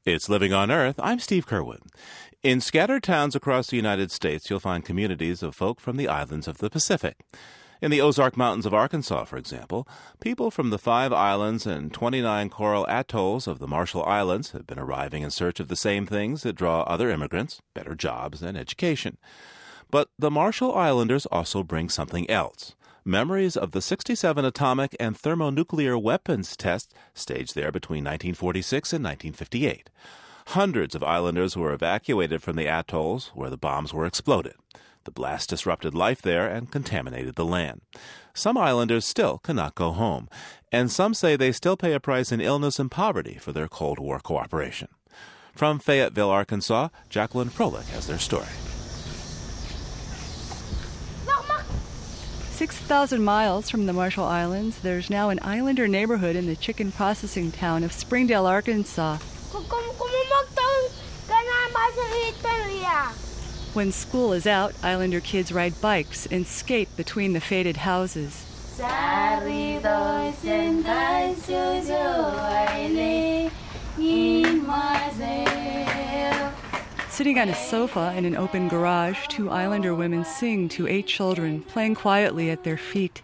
It's Living on Earth. I'm Steve Curwood. In scattered towns across the United States, you'll find communities of folk from the islands of the Pacific. In the Ozark Mountains of Arkansas, for example, people from the 5 islands and 29 coral atolls of the Marshall Islands have been arriving in search of the same things that draw other immigrants, better jobs and education. But the Marshall Islanders also bring something else. Memories of the 67 atomic and thermonuclear weapons tests staged there between 1946 and 1958. Hundreds of islanders were evacuated from the atolls where the bombs were exploded. The blast disrupted life there and contaminated the land. Some islanders still cannot go home, and some say they still pay a price in illness and poverty for their Cold War cooperation. From Fayetteville, Arkansas, Jacqueline Froelich has their story. 6,000 miles from the Marshall Islands, there's now an islander neighborhood in the chicken processing town of Springdale, Arkansas. When school is out, islander kids ride bikes and skate between the faded houses. Sitting on a sofa in an open garage, 2 islander women sing to 8 children, playing quietly at their feet.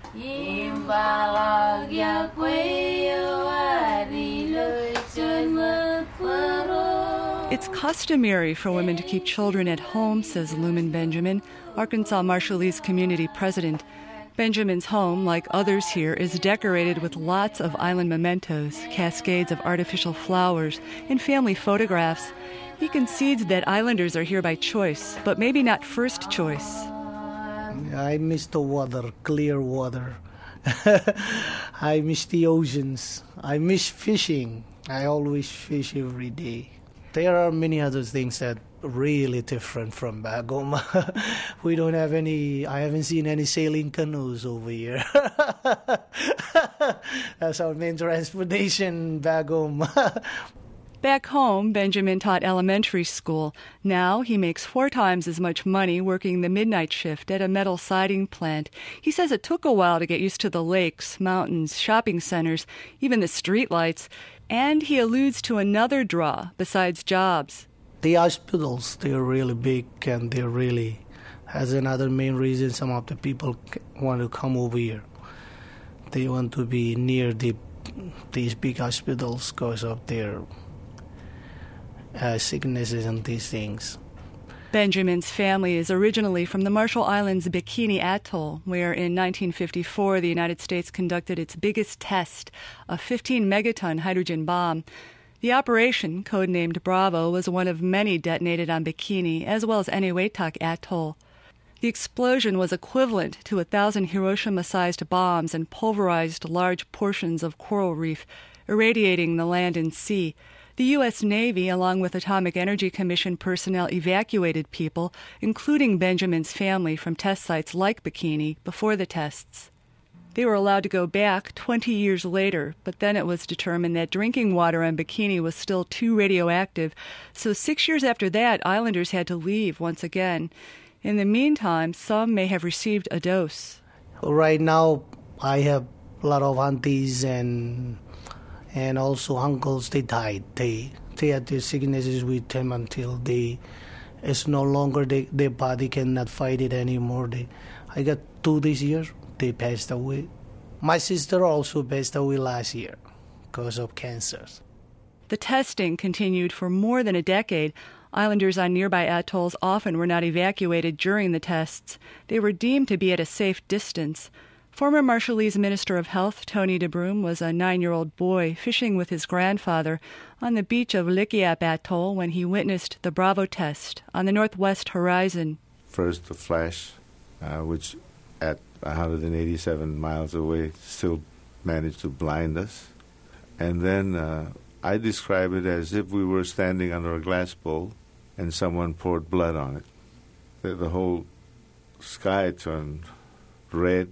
It's customary for women to keep children at home, says Lumen Benjamin, Arkansas Marshallese community president. Benjamin's home, like others here, is decorated with lots of island mementos, cascades of artificial flowers, and family photographs. He concedes that islanders are here by choice, but maybe not first choice. I miss the water, clear water. I miss the oceans. I miss fishing. I always fish every day. There are many other things that are really different from back home. We don't have any, I haven't seen any sailing canoes over here. That's our main transportation back home. Back home, Benjamin taught elementary school. Now he makes 4 times as much money working the midnight shift at a metal siding plant. He says it took a while to get used to the lakes, mountains, shopping centers, even the streetlights. And he alludes to another draw besides jobs. The hospitals, they're really big, and they're really, as another main reason some of the people want to come over here. They want to be near these big hospitals because of their sicknesses and these things. Benjamin's family is originally from the Marshall Islands' Bikini Atoll, where in 1954 the United States conducted its biggest test, a 15-megaton hydrogen bomb. The operation, codenamed Bravo, was one of many detonated on Bikini, as well as Eniwetok Atoll. The explosion was equivalent to 1,000 Hiroshima-sized bombs and pulverized large portions of coral reef, irradiating the land and sea. The U.S. Navy, along with Atomic Energy Commission personnel, evacuated people, including Benjamin's family, from test sites like Bikini before the tests. They were allowed to go back 20 years later, but then it was determined that drinking water on Bikini was still too radioactive, so 6 years after that, islanders had to leave once again. In the meantime, some may have received a dose. Right now, I have a lot of aunties and also uncles. They died. They had their sicknesses with them until it's no longer, their body cannot fight it anymore. I got 2 this year. They passed away. My sister also passed away last year because of cancer. The testing continued for more than a decade. Islanders on nearby atolls often were not evacuated during the tests. They were deemed to be at a safe distance. Former Marshallese Minister of Health Tony DeBroom was a 9-year-old boy fishing with his grandfather on the beach of Likiap Atoll when he witnessed the Bravo test on the northwest horizon. First, the flash, which at 187 miles away still managed to blind us. And then I describe it as if we were standing under a glass bowl and someone poured blood on it. The whole sky turned red.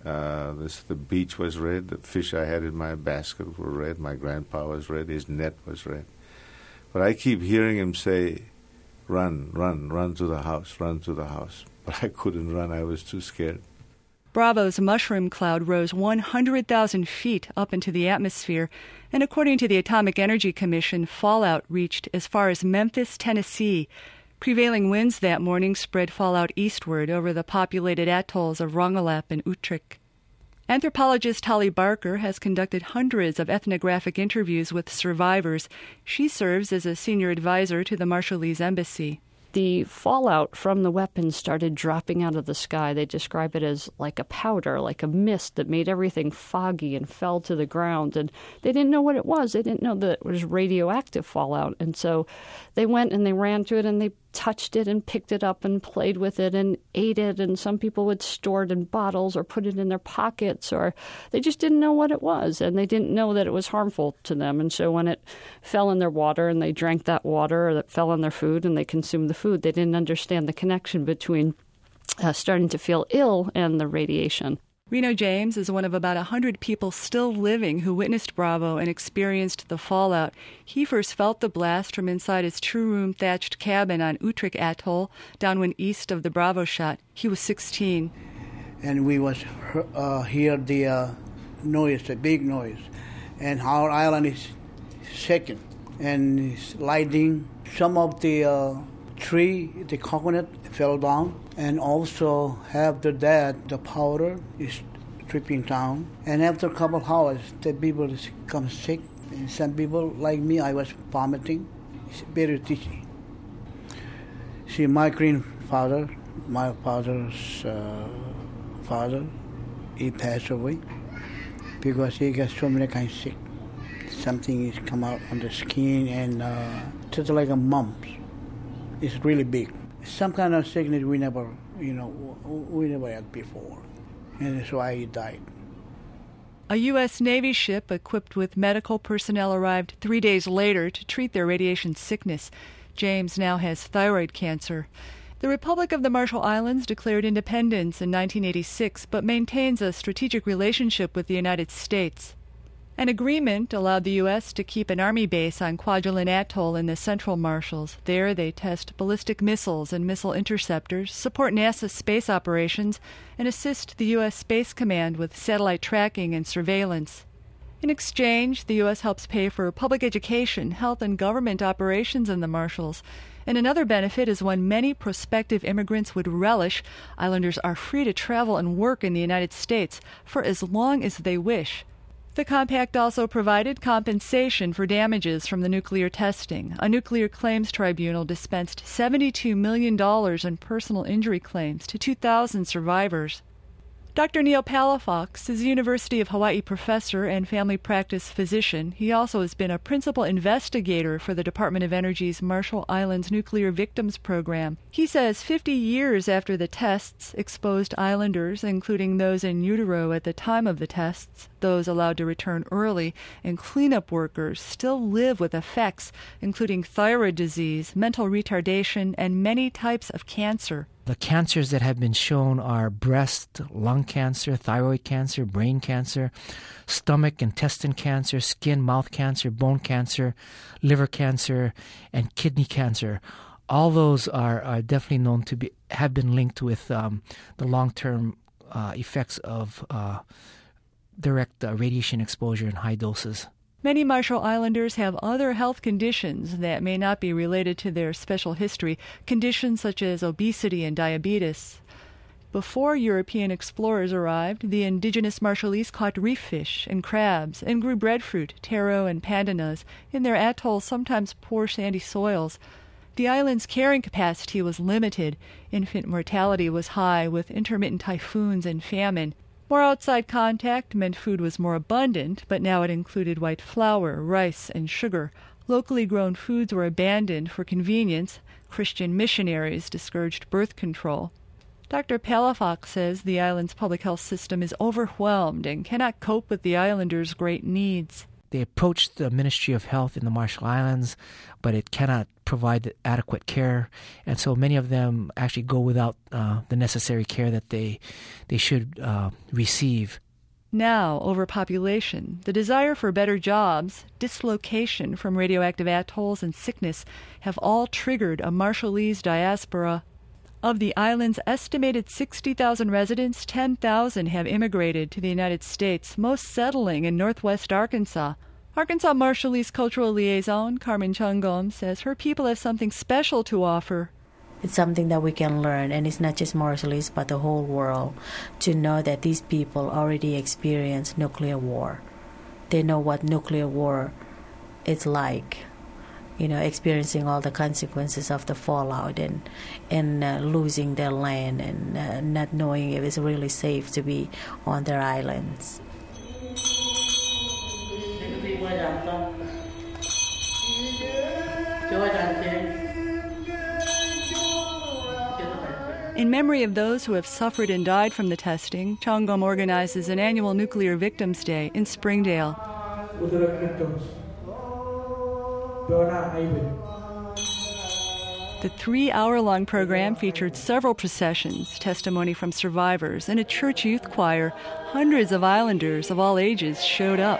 The beach was red. The fish I had in my basket were red. My grandpa was red. His net was red. But I keep hearing him say, run, run, run to the house, run to the house. But I couldn't run. I was too scared. Bravo's mushroom cloud rose 100,000 feet up into the atmosphere, and according to the Atomic Energy Commission, fallout reached as far as Memphis, Tennessee. Prevailing winds that morning spread fallout eastward over the populated atolls of Rongelap and Utrecht. Anthropologist Holly Barker has conducted hundreds of ethnographic interviews with survivors. She serves as a senior advisor to the Marshallese Embassy. The fallout from the weapons started dropping out of the sky. They describe it as like a powder, like a mist that made everything foggy and fell to the ground. And they didn't know what it was. They didn't know that it was radioactive fallout. And so they went and they ran to it and they touched it and picked it up and played with it and ate it. And some people would store it in bottles or put it in their pockets, or they just didn't know what it was. And they didn't know that it was harmful to them. And so when it fell in their water and they drank that water, or that fell in their food and they consumed the food, they didn't understand the connection between starting to feel ill and the radiation. Reno James is one of about 100 people still living who witnessed Bravo and experienced the fallout. He first felt the blast from inside his two-room thatched cabin on Utrecht Atoll, downwind east of the Bravo shot. He was 16. And we was hear the noise, the big noise. And our island is shaking and it's lightning. Some of the tree, the coconut, fell down. And also after that, the powder is dripping down. And after a couple of hours, the people become sick. And some people, like me, I was vomiting. It's very dizzy. See, my grandfather, my father's father, he passed away because he got so many kinds of sick. Something is come out on the skin and just like a mumps. It's really big. Some kind of sickness we never had before. And that's why he died. A U.S. Navy ship equipped with medical personnel arrived 3 days later to treat their radiation sickness. James now has thyroid cancer. The Republic of the Marshall Islands declared independence in 1986, but maintains a strategic relationship with the United States. An agreement allowed the U.S. to keep an Army base on Kwajalein Atoll in the Central Marshalls. There they test ballistic missiles and missile interceptors, support NASA's space operations, and assist the U.S. Space Command with satellite tracking and surveillance. In exchange, the U.S. helps pay for public education, health, and government operations in the Marshalls. And another benefit is one many prospective immigrants would relish. Islanders are free to travel and work in the United States for as long as they wish. The compact also provided compensation for damages from the nuclear testing. A nuclear claims tribunal dispensed $72 million in personal injury claims to 2,000 survivors. Dr. Neil Palafox is a University of Hawaii professor and family practice physician. He also has been a principal investigator for the Department of Energy's Marshall Islands Nuclear Victims Program. He says 50 years after the tests, exposed islanders, including those in utero at the time of the tests, those allowed to return early, and cleanup workers still live with effects, including thyroid disease, mental retardation, and many types of cancer. The cancers that have been shown are breast, lung cancer, thyroid cancer, brain cancer, stomach, intestine cancer, skin, mouth cancer, bone cancer, liver cancer, and kidney cancer. All those are definitely known to have been linked with the long-term effects of direct radiation exposure in high doses. Many Marshall Islanders have other health conditions that may not be related to their special history, conditions such as obesity and diabetes. Before European explorers arrived, the indigenous Marshallese caught reef fish and crabs and grew breadfruit, taro, and pandanus in their atoll's sometimes poor sandy soils. The island's carrying capacity was limited. Infant mortality was high, with intermittent typhoons and famine. More outside contact meant food was more abundant, but now it included white flour, rice, and sugar. Locally grown foods were abandoned for convenience. Christian missionaries discouraged birth control. Dr. Palafox says the island's public health system is overwhelmed and cannot cope with the islanders' great needs. They approached the Ministry of Health in the Marshall Islands, but it cannot provide adequate care, and so many of them actually go without the necessary care that they should receive. Now, overpopulation, the desire for better jobs, dislocation from radioactive atolls, and sickness have all triggered a Marshallese diaspora. Of the island's estimated 60,000 residents, 10,000 have immigrated to the United States, most settling in northwest Arkansas. Arkansas Marshallese cultural liaison Carmen Changom says her people have something special to offer. It's something that we can learn, and it's not just Marshallese but the whole world, to know that these people already experienced nuclear war. They know what nuclear war is like, experiencing all the consequences of the fallout and losing their land and not knowing if it's really safe to be on their islands. In memory of those who have suffered and died from the testing, Changom organizes an annual Nuclear Victims Day in Springdale. The 3-hour-long program featured several processions, testimony from survivors, and a church youth choir. Hundreds of islanders of all ages showed up.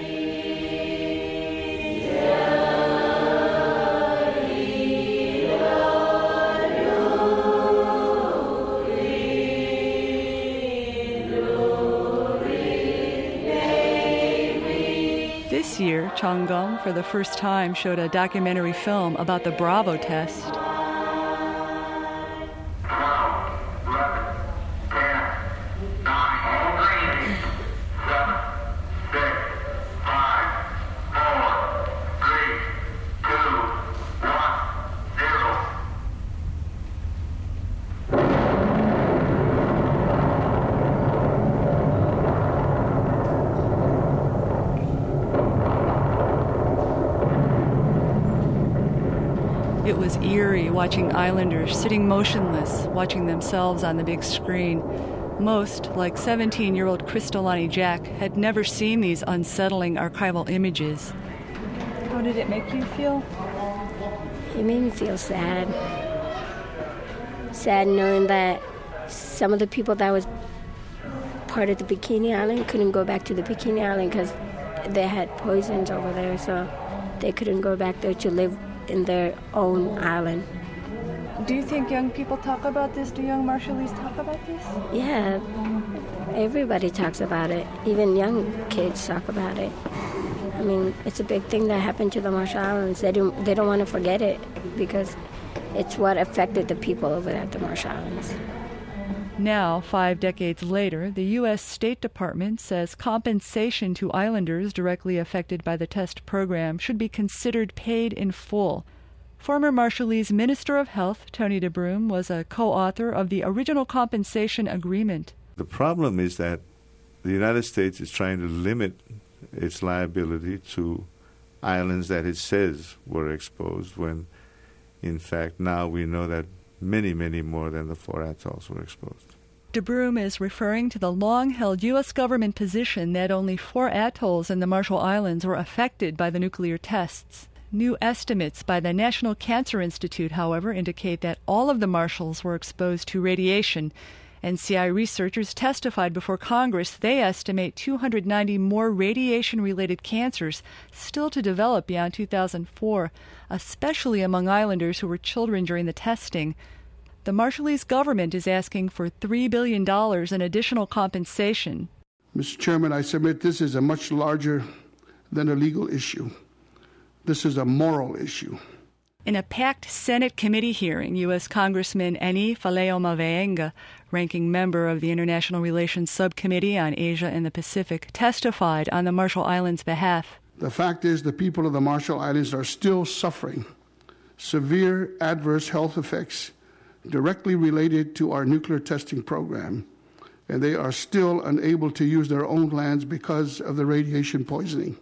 This year, Changom, for the first time, showed a documentary film about the Bravo test. 12, 11, 10, 9, 8, 7, 6, 5, 4, 3, 2, 1, 0. It was eerie watching islanders sitting motionless, watching themselves on the big screen. Most, like 17-year-old Kristolani Jack, had never seen these unsettling archival images. How did it make you feel? It made me feel sad. Sad knowing that some of the people that was part of the Bikini Island couldn't go back to the Bikini Island because they had poisons over there, so they couldn't go back there to live in their own island. Do you think young people talk about this? Do young Marshallese talk about this? Yeah, everybody talks about it. Even young kids talk about it. I mean, it's a big thing that happened to the Marshall Islands. They don't want to forget it because it's what affected the people over there at the Marshall Islands. Now, 5 decades later, the U.S. State Department says compensation to islanders directly affected by the test program should be considered paid in full. Former Marshallese Minister of Health, Tony DeBruym, was a co-author of the original compensation agreement. The problem is that the United States is trying to limit its liability to islands that it says were exposed when, in fact, now we know that many, many more than the 4 atolls were exposed. DeBruym is referring to the long-held U.S. government position that only 4 atolls in the Marshall Islands were affected by the nuclear tests. New estimates by the National Cancer Institute, however, indicate that all of the Marshalls were exposed to radiation. NCI researchers testified before Congress they estimate 290 more radiation-related cancers still to develop beyond 2004, especially among islanders who were children during the testing. The Marshallese government is asking for $3 billion in additional compensation. Mr. Chairman, I submit this is a much larger than a legal issue. This is a moral issue. In a packed Senate committee hearing, U.S. Congressman Eni Faleomavaenga, ranking member of the International Relations Subcommittee on Asia and the Pacific, testified on the Marshall Islands' behalf. The fact is the people of the Marshall Islands are still suffering severe adverse health effects directly related to our nuclear testing program, and they are still unable to use their own lands because of the radiation poisoning.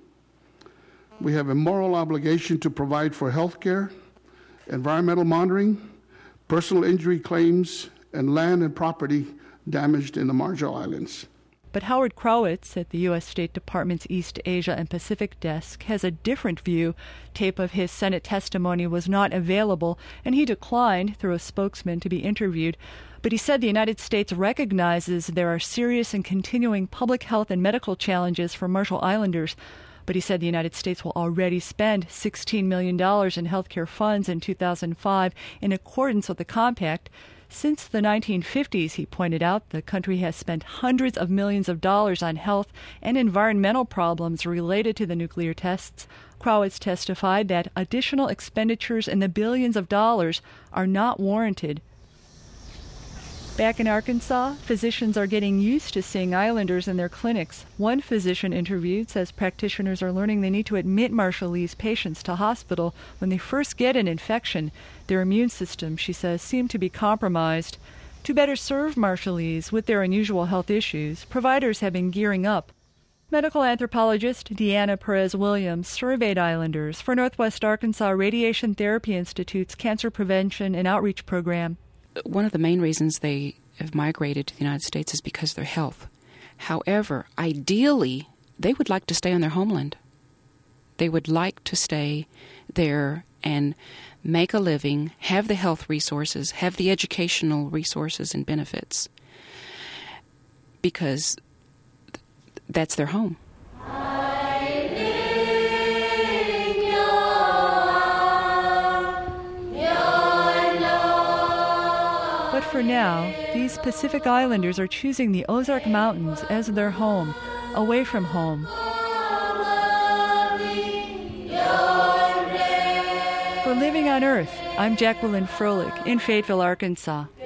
We have a moral obligation to provide for health care, environmental monitoring, personal injury claims, and land and property damaged in the Marshall Islands. But Howard Crowitz at the U.S. State Department's East Asia and Pacific desk has a different view. Tape of his Senate testimony was not available, and he declined, through a spokesman, to be interviewed. But he said the United States recognizes there are serious and continuing public health and medical challenges for Marshall Islanders. But he said the United States will already spend $16 million in health care funds in 2005 in accordance with the compact. Since the 1950s, he pointed out, the country has spent hundreds of millions of dollars on health and environmental problems related to the nuclear tests. Krawitz testified that additional expenditures in the billions of dollars are not warranted. Back in Arkansas, physicians are getting used to seeing islanders in their clinics. One physician interviewed says practitioners are learning they need to admit Marshallese patients to hospital when they first get an infection. Their immune system, she says, seem to be compromised. To better serve Marshallese with their unusual health issues, providers have been gearing up. Medical anthropologist Deanna Perez-Williams surveyed islanders for Northwest Arkansas Radiation Therapy Institute's Cancer Prevention and Outreach Program. One of the main reasons they have migrated to the United States is because of their health. However, ideally, they would like to stay on their homeland. They would like to stay there and make a living, have the health resources, have the educational resources and benefits, because that's their home. But for now, these Pacific Islanders are choosing the Ozark Mountains as their home, away from home. For Living on Earth, I'm Jacqueline Froelich in Fayetteville, Arkansas.